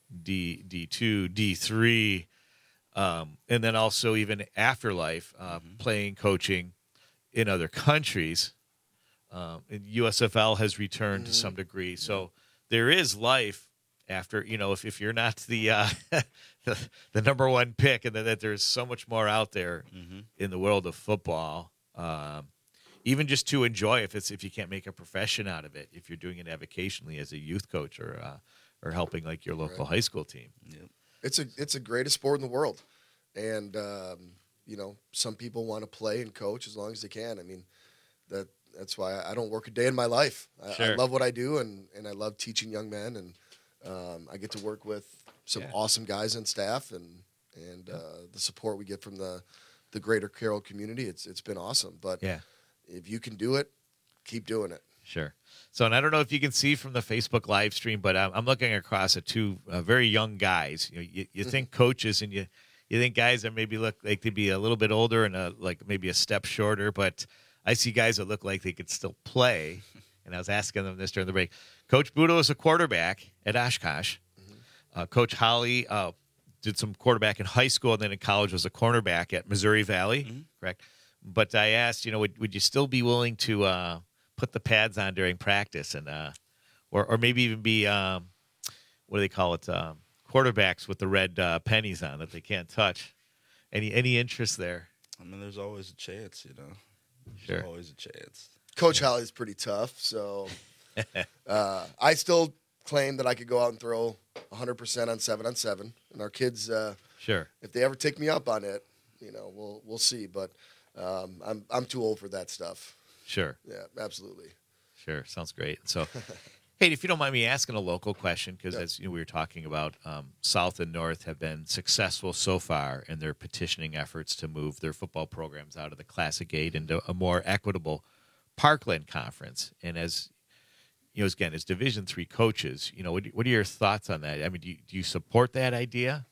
D2, D3, and then also even afterlife, playing, coaching in other countries. And USFL has returned to some degree. So there is life after, if you're not the the number one pick, and that there's so much more out there in the world of football, even just to enjoy if you can't make a profession out of it, if you're doing it avocationally as a youth coach or helping like your local high school team. Yep. It's the greatest sport in the world. And, some people want to play and coach as long as they can. I mean, that's why I don't work a day in my life. I love what I do, and I love teaching young men, and I get to work with some awesome guys on staff, and the support we get from the greater Carroll community. It's been awesome. But if you can do it, keep doing it. Sure. So, and I don't know if you can see from the Facebook live stream, but I'm looking across at two very young guys. You think coaches, and you think guys that maybe look like they'd be a little bit older and like maybe a step shorter, but I see guys that look like they could still play, and I was asking them this during the break. Coach Budo is a quarterback at Oshkosh. Coach Holly did some quarterback in high school, and then in college was a cornerback at Missouri Valley, correct? But I asked, would you still be willing to put the pads on during practice, and or maybe even be what do they call it? Quarterbacks with the red pennies on that they can't touch. Any interest there? I mean, there's always a chance, Sure. There's always a chance. Coach Holly's pretty tough, so I still claim that I could go out and throw 100% on 7-on-7, and our kids, if they ever take me up on it, we'll see. But I'm too old for that stuff. Sure. Yeah, absolutely. Sure, sounds great. So, hey, if you don't mind me asking a local question, because as we were talking about, South and North have been successful so far in their petitioning efforts to move their football programs out of the Classic 8 into a more equitable Parkland Conference. And as again, as Division III coaches, what are your thoughts on that? I mean, do you support that idea?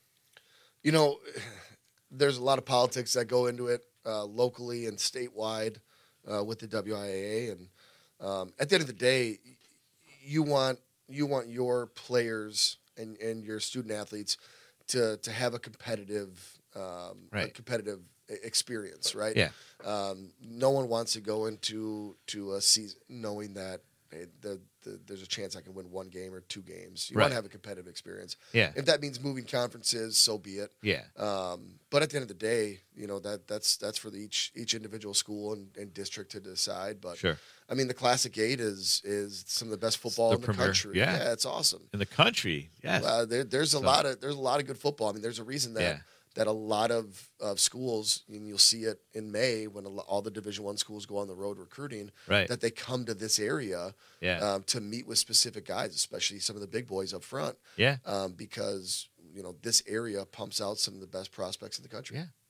There's a lot of politics that go into it locally and statewide with the WIAA, and at the end of the day, you want your players and your student athletes to have a competitive experience, right? Yeah. No one wants to go into a season knowing that there's a chance I can win one game or two games. You want to have a competitive experience. Yeah. If that means moving conferences, so be it. Yeah. But at the end of the day, that's for each individual school and district to decide. But sure. I mean, the Classic 8 is some of the best football in the country. Yeah, it's awesome. In the country, yes. There's a lot of good football. I mean, there's a reason that a lot of schools, and you'll see it in May when all the Division I schools go on the road recruiting, that they come to this area to meet with specific guys, especially some of the big boys up front. Yeah. Because this area pumps out some of the best prospects in the country. Yeah.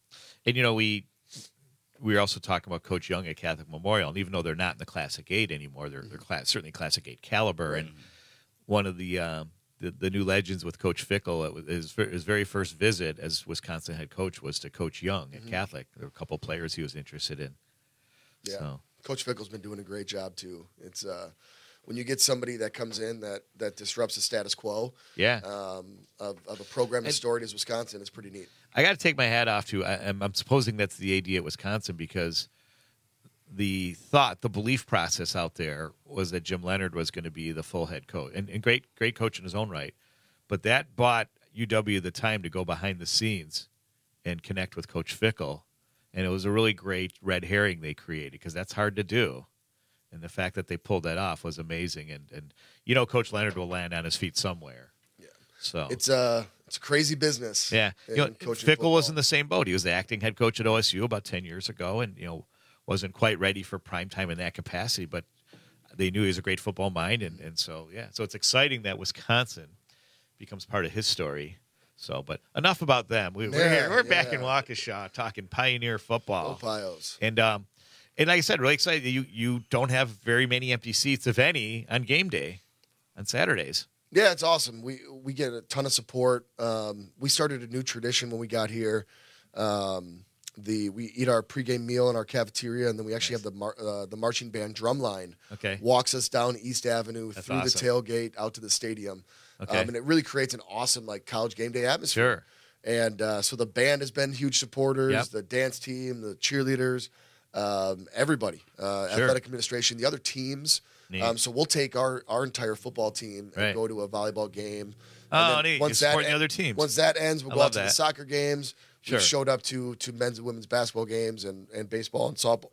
And, you know, we were also talking about Coach Young at Catholic Memorial, and even though they're not in the Classic 8 anymore, they're certainly Classic 8 caliber. And one of the new legends with Coach Fickle, his very first visit as Wisconsin head coach was to Coach Young at Catholic. There were a couple of players he was interested in. Yeah, so. Coach Fickle's been doing a great job too. It's when you get somebody that comes in that disrupts the status quo, of a program as storied as Wisconsin, it's pretty neat. I got to take my hat off to. I'm supposing that's the AD at Wisconsin, because the belief process out there was that Jim Leonard was going to be the full head coach, and great coach in his own right. But that bought UW the time to go behind the scenes and connect with Coach Fickle, and it was a really great red herring they created, because that's hard to do. And the fact that they pulled that off was amazing. And you know, Coach Leonard will land on his feet somewhere. Yeah. So it's a crazy business. Yeah. You know, Fickle was in the same boat. He was the acting head coach at OSU about 10 years ago, and you know, wasn't quite ready for prime time in that capacity, but they knew he was a great football mind, and so so it's exciting that Wisconsin becomes part of his story. So, but enough about them. We're here. We're back in Waukesha talking Pioneer football. Go Pios. And like I said, really excited that you don't have very many empty seats, if any, on game day on Saturdays. Yeah, it's awesome. We get a ton of support. We started a new tradition when we got here. We eat our pregame meal in our cafeteria, and then we actually have the marching band drumline walks us down East Avenue through the tailgate out to the stadium. And it really creates an awesome college game day atmosphere. Sure. And so the band has been huge supporters, the dance team, the cheerleaders, everybody, athletic administration, the other teams. So we'll take our entire football team and go to a volleyball game. Neat. Once that the other teams. Once that ends, we'll go out to the soccer games. Sure. We showed up to men's and women's basketball games and baseball and softball.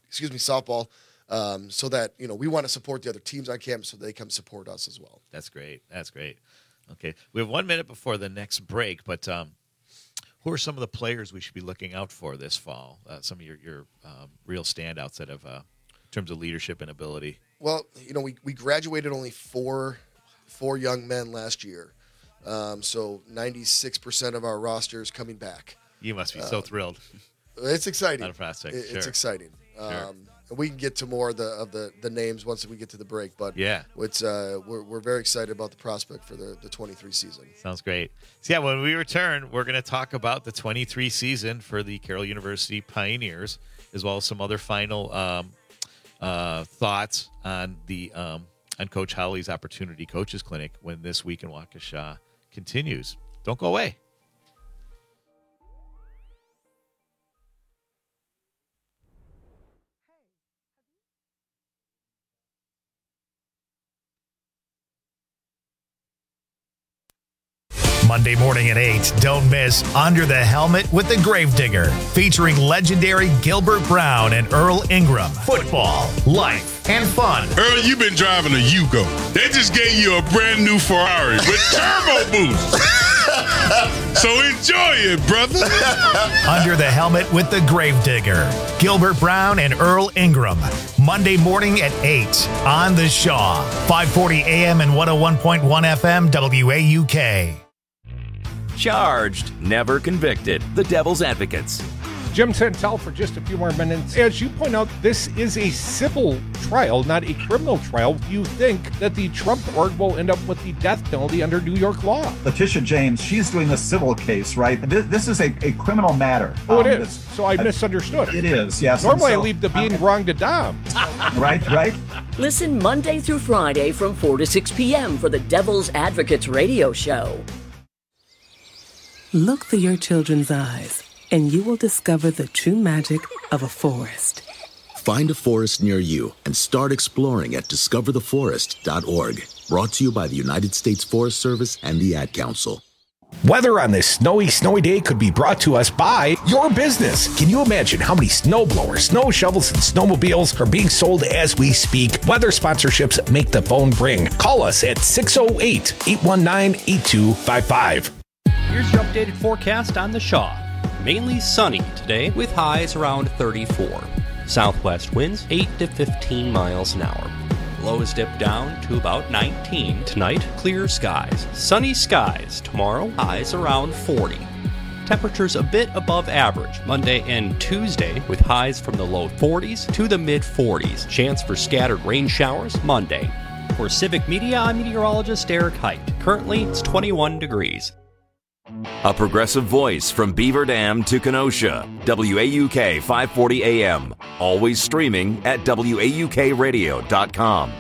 So that we want to support the other teams on campus, so they come support us as well. That's great. Okay, we have 1 minute before the next break, but who are some of the players we should be looking out for this fall? Some of your real standouts that have, in terms of leadership and ability. Well, we graduated only four young men last year, so 96% of our roster is coming back. You must be so thrilled. It's exciting. Not a prospect. It's exciting. Sure. We can get to more of the names once we get to the break, but it's we're very excited about the prospect for the 23 season. Sounds great. So when we return, we're going to talk about the 23 season for the Carroll University Pioneers, as well as some other final thoughts on the on Coach Howley's Opportunity Coaches Clinic when This Week in Waukesha continues. Don't go away. Monday morning at 8, don't miss Under the Helmet with the Gravedigger, featuring legendary Gilbert Brown and Earl Ingram. Football, life, and fun. Earl, you've been driving a Yugo. They just gave you a brand new Ferrari with turbo boost. So enjoy it, brother. Under the Helmet with the Gravedigger, Gilbert Brown and Earl Ingram. Monday morning at 8 on the Shaw. 540 AM and 101.1 FM WAUK. Charged, never convicted. The Devil's Advocates. Jim Santel for just a few more minutes. As you point out, this is a civil trial, not a criminal trial. Do you think that the Trump org will end up with the death penalty under New York law? Letitia James, she's doing a civil case, right? This is a criminal matter. Oh, it is. So I misunderstood. It is, yes. Normally I leave the being wrong to Dom. Right. Listen Monday through Friday from 4 to 6 p.m. for the Devil's Advocates radio show. Look through your children's eyes, and you will discover the true magic of a forest. Find a forest near you and start exploring at discovertheforest.org. Brought to you by the United States Forest Service and the Ad Council. Weather on this snowy day could be brought to us by your business. Can you imagine how many snowblowers, snow shovels, and snowmobiles are being sold as we speak? Weather sponsorships make the phone ring. Call us at 608-819-8255. Here's your updated forecast on the Shaw. Mainly sunny today with highs around 34. Southwest winds 8 to 15 miles an hour. Lows dip down to about 19. Tonight, clear skies. Sunny skies. Tomorrow, highs around 40. Temperatures a bit above average Monday and Tuesday, with highs from the low 40s to the mid 40s. Chance for scattered rain showers Monday. For Civic Media, I'm meteorologist Eric Height. Currently, it's 21 degrees. A progressive voice from Beaver Dam to Kenosha. WAUK 540 AM. Always streaming at WAUKradio.com.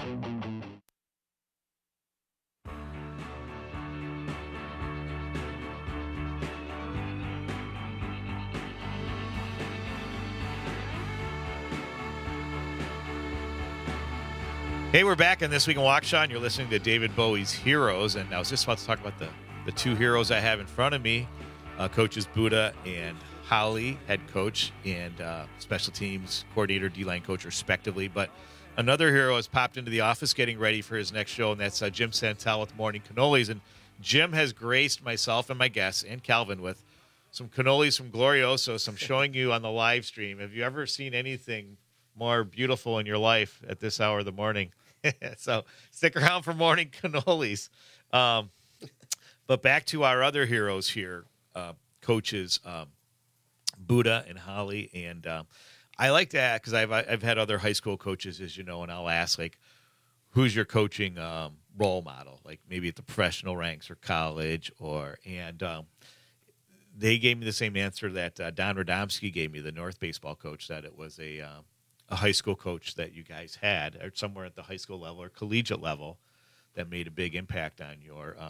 Hey, we're back on This Week in Waukesha, and you're listening to David Bowie's Heroes. And I was just about to talk about the two heroes I have in front of me, coaches Buddha and Holly, head coach and special teams coordinator, D-line coach, respectively. But another hero has popped into the office getting ready for his next show, and that's Jim Santel with Morning Cannolis. And Jim has graced myself and my guests and Calvin with some cannolis from Glorioso. So I'm showing you on the live stream. Have you ever seen anything more beautiful in your life at this hour of the morning? So stick around for Morning Cannolis. But back to our other heroes here, coaches Buddha and Holly. And I like to ask, because I've had other high school coaches, as you know, and I'll ask, like, who's your coaching role model? Like maybe at the professional ranks or college, and they gave me the same answer that Don Radomski gave me, the North baseball coach, that it was a high school coach that you guys had, or somewhere at the high school level or collegiate level, that made a big impact on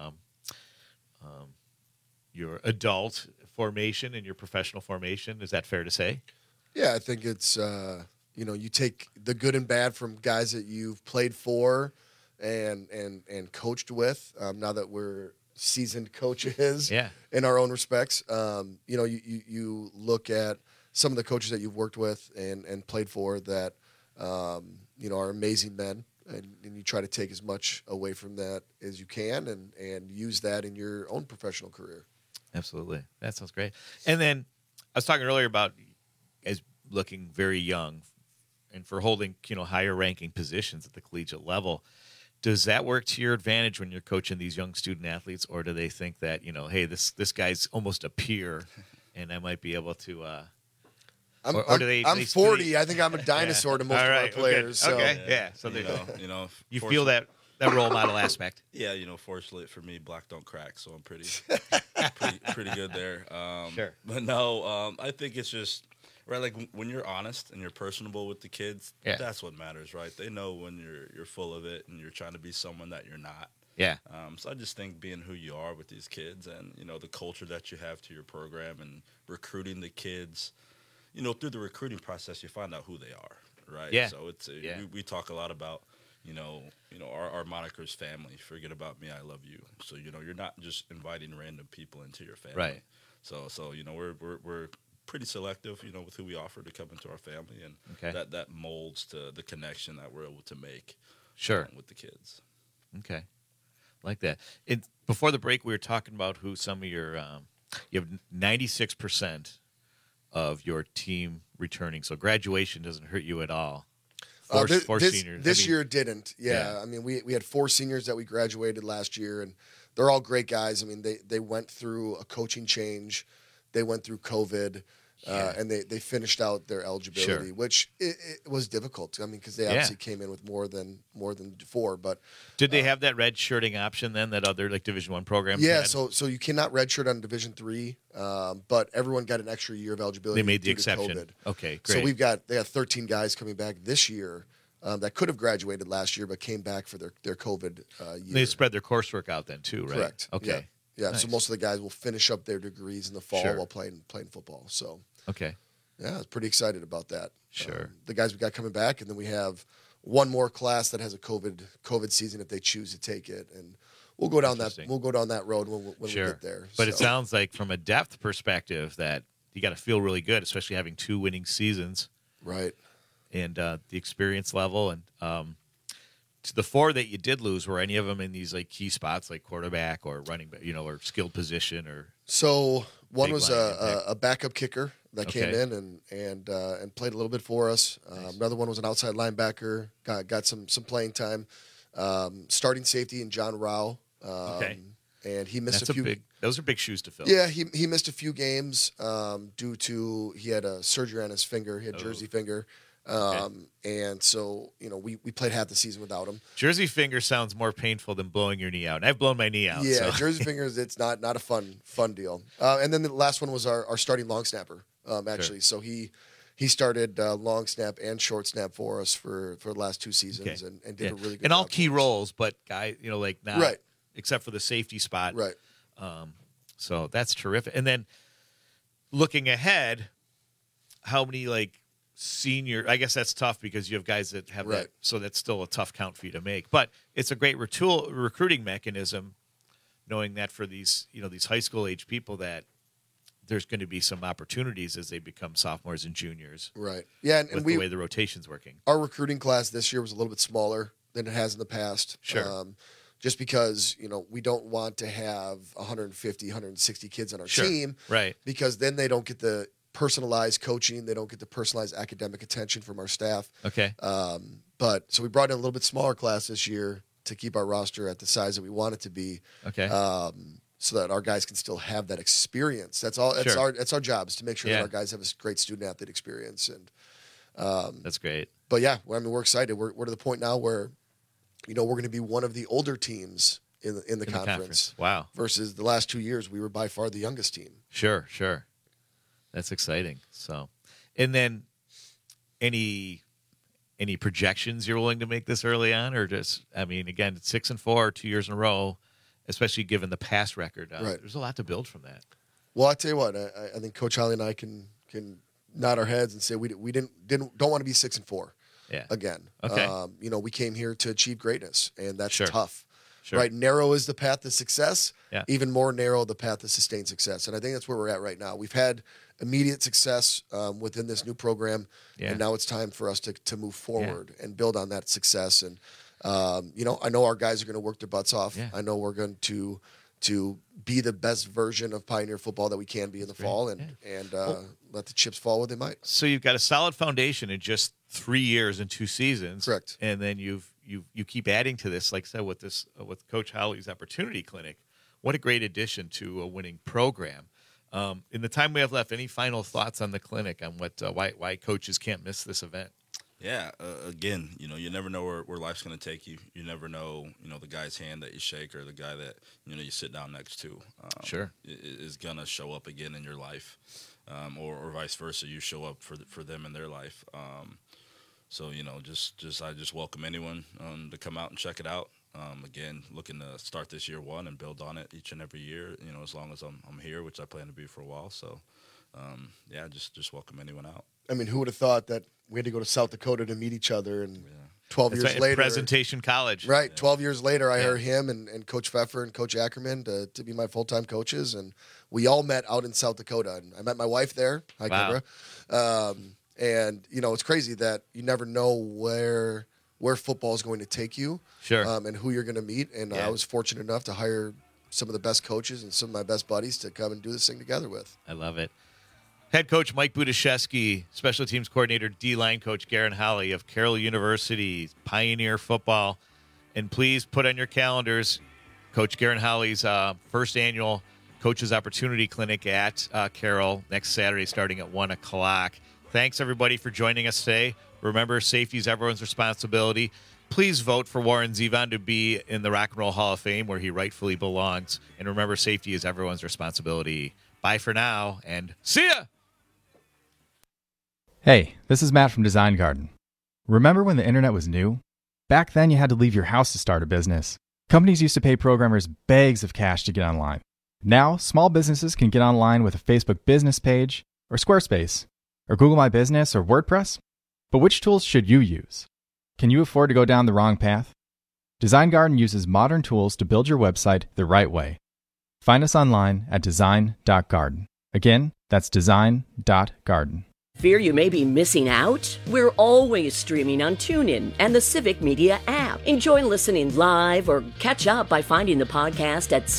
your adult formation and your professional formation. Is that fair to say? Yeah, I think it's, you take the good and bad from guys that you've played for and coached with. Now that we're seasoned coaches in our own respects, you look at some of the coaches that you've worked with and played for that, are amazing men. And you try to take as much away from that as you can and use that in your own professional career. Absolutely. That sounds great. And then I was talking earlier about as looking very young and for holding, higher ranking positions at the collegiate level. Does that work to your advantage when you're coaching these young student athletes, or do they think that, hey, this guy's almost a peer and I might be able to I'm 40. I think I'm a dinosaur to most of our players. Okay. So you feel that role model aspect. Yeah, fortunately for me, black don't crack, so I'm pretty good there. Sure. But no, I think it's just right. Like when you're honest and you're personable with the kids, that's what matters, right? They know when you're full of it and you're trying to be someone that you're not. Yeah. So I just think being who you are with these kids and the culture that you have to your program and recruiting the kids. Through the recruiting process, you find out who they are, right? Yeah. So it's we talk a lot about, our moniker's family. Forget about me, I love you. So you're not just inviting random people into your family, right? So we're pretty selective, with who we offer to come into our family, and that molds to the connection that we're able to make, with the kids. Okay, like that. Before the break, we were talking about who some of your you have 96% of your team returning, so graduation doesn't hurt you at all. Four seniors. This year didn't. Yeah. I mean, we had 4 seniors that we graduated last year, and they're all great guys. I mean, they went through a coaching change, they went through COVID, and they finished out their eligibility, which it was difficult. I mean, because they obviously came in with more than 4. But did they have that red shirting option then that other Division I programs? Yeah, had? so you cannot redshirt on Division III, but everyone got an extra year of eligibility. They made the due exception. to COVID. Okay, great. So they got 13 guys coming back this year that could have graduated last year, but came back for their COVID year. They spread their coursework out then too, right? Correct. Okay. Yeah. Nice. So most of the guys will finish up their degrees in the fall while playing football. So okay. Yeah, I was pretty excited about that. Sure. The guys we got coming back, and then we have one more class that has a COVID season if they choose to take it, and we'll go down that road when we get there. But it sounds like from a depth perspective that you got to feel really good, especially having 2 winning seasons, right? And the experience level, and to the 4 that you did lose, were any of them in these like key spots like quarterback or running, or skilled position or? So one was a backup kicker that came in and played a little bit for us. Nice. Another one was an outside linebacker, got some playing time. Starting safety in John Rao. and he missed Those are big shoes to fill. Yeah, he missed a few games due to he had a surgery on his finger. He had jersey finger. And so, we played half the season without him. Jersey finger sounds more painful than blowing your knee out. And I've blown my knee out. Yeah, so. jersey fingers, it's not a fun deal. And then the last one was our starting long snapper, actually. Sure. So he started long snap and short snap for us for the last 2 seasons and did a really good job. And all key roles, but not right. except for the safety spot. Right. So that's terrific. And then looking ahead, how many senior, I guess that's tough because you have guys that have that, so that's still a tough count for you to make. But it's a great recruiting mechanism, knowing that for these high school age people that there's going to be some opportunities as they become sophomores and juniors. Right. Yeah, and the way the rotation's working. Our recruiting class this year was a little bit smaller than it has in the past. Sure. Just because, we don't want to have 150, 160 kids on our team. Right. Because then they don't get the personalized coaching. They don't get the personalized academic attention from our staff. Okay. But so we brought in a little bit smaller class this year to keep our roster at the size that we want it to be. Okay. So that our guys can still have that experience. That's all. That's our job, is to make sure that our guys have a great student athlete experience. And that's great. But yeah, we're excited. We're to the point now where, we're going to be one of the older teams in the conference. Wow. Versus the last 2 years, we were by far the youngest team. Sure. That's exciting. So, and then any projections you're willing to make this early on, or just, again, it's 6-4, 2 years in a row, especially given the past record. Right. There's a lot to build from that. Well, I tell you what, I think Coach Holly and I can nod our heads and say we don't want to be 6-4. Yeah. Again. Okay. We came here to achieve greatness, and that's Sure. tough. Sure. Right? Narrow is the path to success. Yeah. Even more narrow the path to sustained success. And I think that's where we're at right now. We've had immediate success within this new program, and now it's time for us to move forward and build on that success. And I know our guys are going to work their butts off. Yeah. I know we're going to be the best version of Pioneer football that we can be in the fall, and let the chips fall where they might. So you've got a solid foundation in just 3 years and 2 seasons. Correct. And then you keep adding to this, like I said, with Coach Holly's Opportunity Clinic. What a great addition to a winning program. In the time we have left, any final thoughts on the clinic on why coaches can't miss this event? Yeah, again, you never know where life's going to take you. You never know, the guy's hand that you shake or the guy that, you sit down next to. Sure. Is going to show up again in your life, or vice versa. You show up for them in their life. So, I just welcome anyone to come out and check it out. Again, looking to start this year 1 and build on it each and every year, as long as I'm here, which I plan to be for a while. So, just welcome anyone out. Who would have thought that we had to go to South Dakota to meet each other, and 12 That's years right, later, Presentation College, right? 12 years later, I heard him and Coach Pfeffer and Coach Ackerman to be my full-time coaches, and we all met out in South Dakota. And I met my wife there. Hi, Kendra. And it's crazy that you never know where football is going to take you, sure, and who you're going to meet. And I was fortunate enough to hire some of the best coaches and some of my best buddies to come and do this thing together with. I love it. Head coach Mike Budaszewski, special teams coordinator, D-line coach Garen Holly of Carroll University, Pioneer Football. And please put on your calendars Coach Garen Holly's first annual Coaches Opportunity Clinic at Carroll next Saturday starting at 1 o'clock. Thanks, everybody, for joining us today. Remember, safety is everyone's responsibility. Please vote for Warren Zevon to be in the Rock and Roll Hall of Fame where he rightfully belongs. And remember, safety is everyone's responsibility. Bye for now, and see ya! Hey, this is Matt from Design Garden. Remember when the internet was new? Back then, you had to leave your house to start a business. Companies used to pay programmers bags of cash to get online. Now, small businesses can get online with a Facebook business page, or Squarespace, or Google My Business, or WordPress. But which tools should you use? Can you afford to go down the wrong path? Design Garden uses modern tools to build your website the right way. Find us online at design.garden. Again, that's design.garden. Fear you may be missing out? We're always streaming on TuneIn and the Civic Media app. Enjoy listening live or catch up by finding the podcast at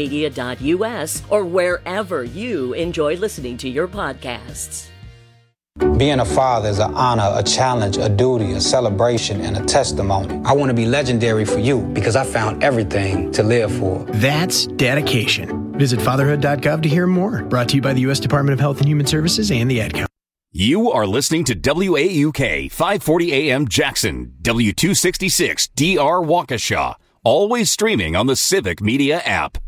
civicmedia.us or wherever you enjoy listening to your podcasts. Being a father is an honor, a challenge, a duty, a celebration, and a testimony. I want to be legendary for you because I found everything to live for. That's dedication. Visit fatherhood.gov to hear more. Brought to you by the U.S. Department of Health and Human Services and the Ad Council. You are listening to WAUK 540 AM Jackson, W266 DR Waukesha. Always streaming on the Civic Media app.